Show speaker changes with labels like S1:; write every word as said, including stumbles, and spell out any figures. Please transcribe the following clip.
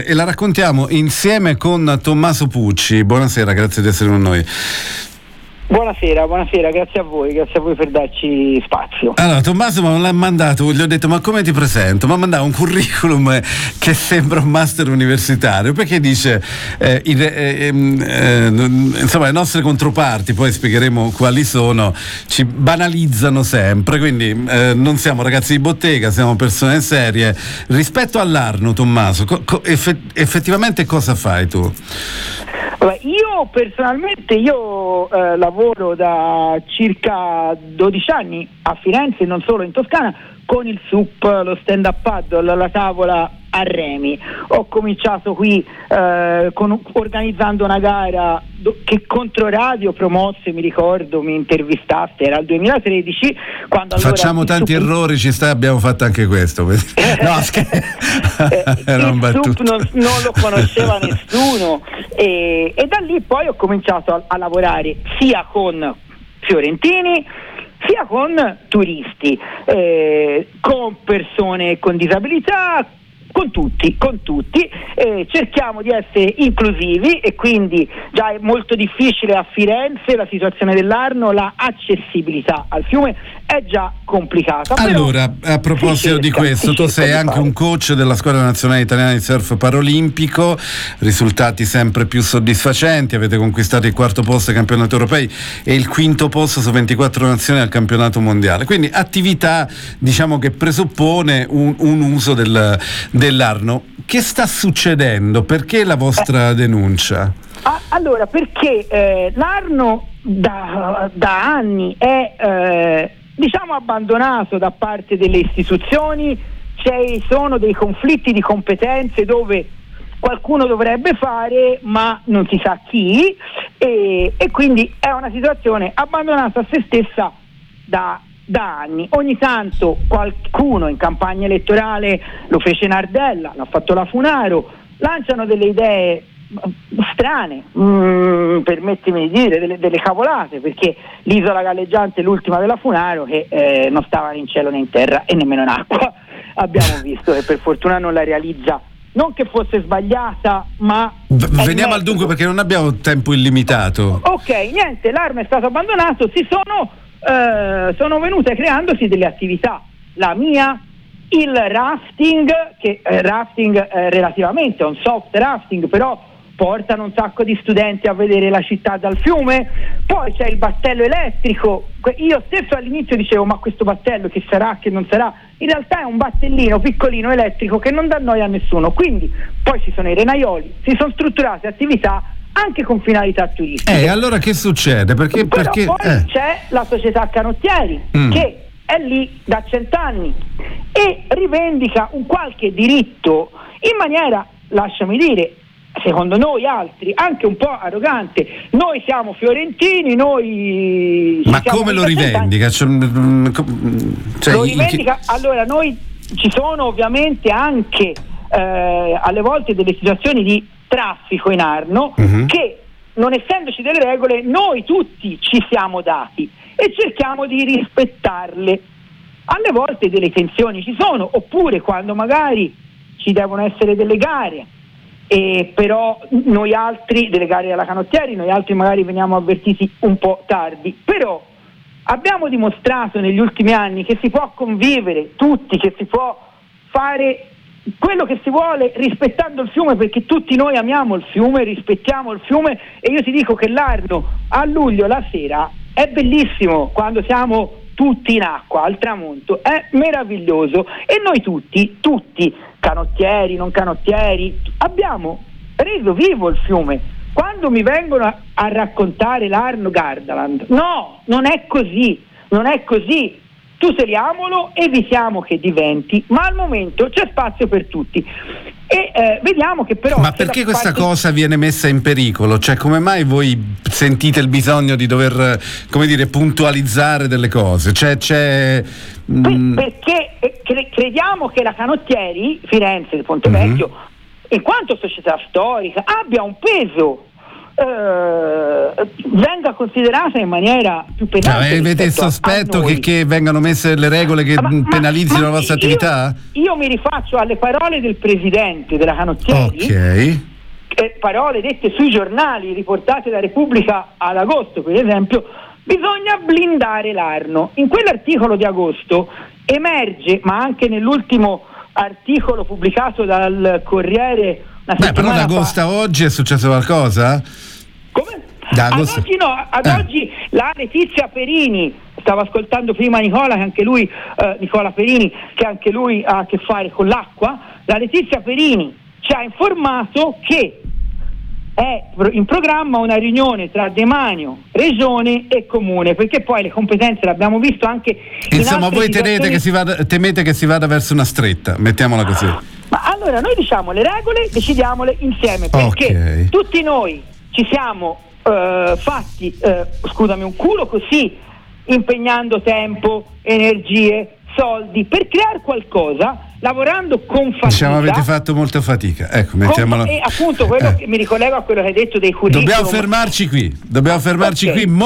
S1: E la raccontiamo insieme con Tommaso Pucci. Buonasera, grazie di essere con noi.
S2: Buonasera, buonasera, grazie a voi, grazie a voi per darci spazio.
S1: Allora, Tommaso mi l'ha mandato, gli ho detto ma come ti presento? Mi ha mandato un curriculum che sembra un master universitario, perché dice eh, in, eh, eh, insomma le nostre controparti, poi spiegheremo quali sono, ci banalizzano sempre, quindi eh, non siamo ragazzi di bottega, siamo persone serie. Rispetto all'Arno, Tommaso, co- co- eff- effettivamente cosa fai tu?
S2: Io personalmente io eh, lavoro da circa dodici anni a Firenze, non solo in Toscana, con il S U P, lo stand up paddle, la tavola a remi. Ho cominciato qui eh, con, organizzando una gara do, che Controradio promosse, mi ricordo, mi intervistaste, era il duemilatredici, quando allora
S1: facciamo tanti Sup... errori, ci sta, abbiamo fatto anche questo. No, scher-
S2: eh, il S U P non, non lo conosceva nessuno e, e da lì poi ho cominciato a, a lavorare sia con fiorentini sia con turisti, eh, con persone con disabilità, con tutti, con tutti, eh, cerchiamo di essere inclusivi e quindi già è molto difficile a Firenze la situazione dell'Arno, la accessibilità al fiume è già complicata.
S1: Allora, a proposito di questo, tu sei anche un coach della squadra nazionale italiana di surf paralimpico, risultati sempre più soddisfacenti, avete conquistato il quarto posto ai campionati europei e il quinto posto su ventiquattro nazioni al campionato mondiale, quindi attività diciamo che presuppone un, un uso del dell'Arno. Che sta succedendo? Perché la vostra eh, denuncia?
S2: Allora, perché eh, l'Arno da, da anni è eh, diciamo abbandonato da parte delle istituzioni, ci sono dei conflitti di competenze dove qualcuno dovrebbe fare ma non si sa chi e, e quindi è una situazione abbandonata a se stessa da da anni. Ogni tanto qualcuno in campagna elettorale, lo fece Nardella, l'ha fatto la Funaro, lanciano delle idee strane, mm, permettimi di dire delle, delle cavolate, perché l'isola galleggiante è l'ultima della Funaro che eh, non stava né in cielo né in terra e nemmeno in acqua. Abbiamo visto che per fortuna non la realizza, non che fosse sbagliata, ma
S1: v- veniamo al dunque perché non abbiamo tempo illimitato.
S2: Ok, niente, l'Arno è stato abbandonato, si sono Uh, sono venute creandosi delle attività, la mia, il rafting, che eh, rafting eh, relativamente è un soft rafting, però portano un sacco di studenti a vedere la città dal fiume. Poi c'è il battello elettrico, io stesso all'inizio dicevo ma questo battello che sarà, che non sarà, in realtà è un battellino piccolino elettrico che non dà noia a nessuno, quindi poi ci sono i renaioli, si sono strutturate attività anche con finalità turistiche.
S1: Eh, allora che succede? Perché,
S2: Però
S1: perché
S2: poi
S1: eh.
S2: c'è la società Canottieri
S1: mm.
S2: che è lì da cent'anni e rivendica un qualche diritto in maniera, lasciami dire, secondo noi altri, anche un po' arrogante. Noi siamo fiorentini, noi...
S1: Ma come lo rivendica? Cioè,
S2: cioè, lo rivendica, che... allora noi ci sono ovviamente anche eh, alle volte delle situazioni di traffico in Arno uh-huh. che non essendoci delle regole noi tutti ci siamo dati e cerchiamo di rispettarle. Alle volte delle tensioni ci sono, oppure quando magari ci devono essere delle gare e però noi altri, delle gare alla Canottieri, noi altri magari veniamo avvertiti un po' tardi, però abbiamo dimostrato negli ultimi anni che si può convivere tutti, che si può fare quello che si vuole rispettando il fiume, perché tutti noi amiamo il fiume, rispettiamo il fiume e io ti dico che l'Arno a luglio la sera è bellissimo quando siamo tutti in acqua al tramonto, è meraviglioso e noi tutti, tutti canottieri, non canottieri, abbiamo reso vivo il fiume. Quando mi vengono a, a raccontare l'Arno Gardaland, no, non è così, non è così. Tuteliamolo, evitiamo che diventi, ma al momento c'è spazio per tutti. E eh, vediamo che però...
S1: Ma perché questa parte... cosa viene messa in pericolo? Cioè, come mai voi sentite il bisogno di dover, come dire, puntualizzare delle cose? Cioè, c'è...
S2: Mh... Perché eh, cre- crediamo che la Canottieri, Firenze, del Ponte Vecchio, mm-hmm. in quanto società storica, abbia un peso eh, venga considerata in maniera più pesante.
S1: Cioè, avete il sospetto che, che vengano messe le regole che ma, penalizzino ma, ma la vostra
S2: io,
S1: attività?
S2: Io mi rifaccio alle parole del presidente della Canottieri,
S1: ok,
S2: eh, parole dette sui giornali, riportate da Repubblica ad agosto, per esempio. Bisogna blindare l'Arno. In quell'articolo di agosto emerge, ma anche nell'ultimo articolo pubblicato dal Corriere una
S1: Beh, però da agosto a oggi è successo qualcosa?
S2: Come?
S1: Da
S2: ad
S1: agosto...
S2: oggi no, ad eh. oggi la Letizia Perini, stavo ascoltando prima Nicola, che anche lui, eh, Nicola Perini, che anche lui ha a che fare con l'acqua, la Letizia Perini ci ha informato che è in programma una riunione tra Demanio, Regione e Comune, perché poi le competenze l'abbiamo visto anche
S1: insomma
S2: in
S1: voi
S2: situazioni...
S1: temete che, si vada, temete che si vada verso una stretta, mettiamola così.
S2: Ma allora noi diciamo le regole, decidiamole insieme, perché okay. tutti noi ci siamo uh, fatti uh, scusami un culo così, impegnando tempo, energie, soldi per creare qualcosa, lavorando con fatica.
S1: Diciamo avete fatto molta fatica, ecco, mettiamola.
S2: E appunto quello eh. che mi ricollego a quello che hai detto dei curriculum.
S1: Dobbiamo fermarci qui, dobbiamo fermarci okay. qui.